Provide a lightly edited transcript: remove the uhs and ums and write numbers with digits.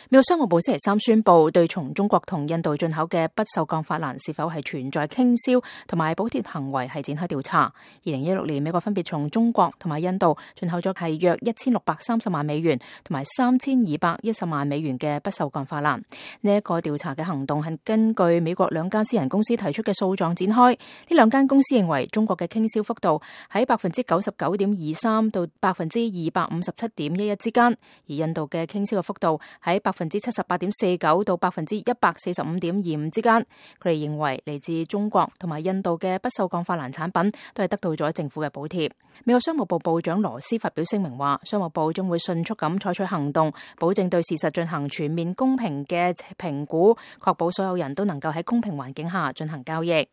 美國商務部星期三宣布，對從中國同印度進口嘅不鏽鋼法蘭是否係存在傾銷同埋補貼行為係展開調查。2016年，美國分別從中國同埋印度進口咗係約1630萬美元同埋3210萬美元嘅不鏽鋼法蘭。呢一個調查嘅行動係根據美國兩間私人公司提出嘅訴狀展開。呢兩間公司認為中國嘅傾銷幅度喺99.23%到257.11%之間，而印度嘅傾銷嘅幅度喺78.49%到145.25%之間。佢哋認為嚟自中國同埋印度嘅不鏽鋼法蘭產品都係得到咗政府嘅補貼。美國商務部部長羅斯發表聲明話，商務部將會迅速咁採取行動，保證對事實進行全面公平嘅評估，確保所有人都能夠喺公平環境下進行交易。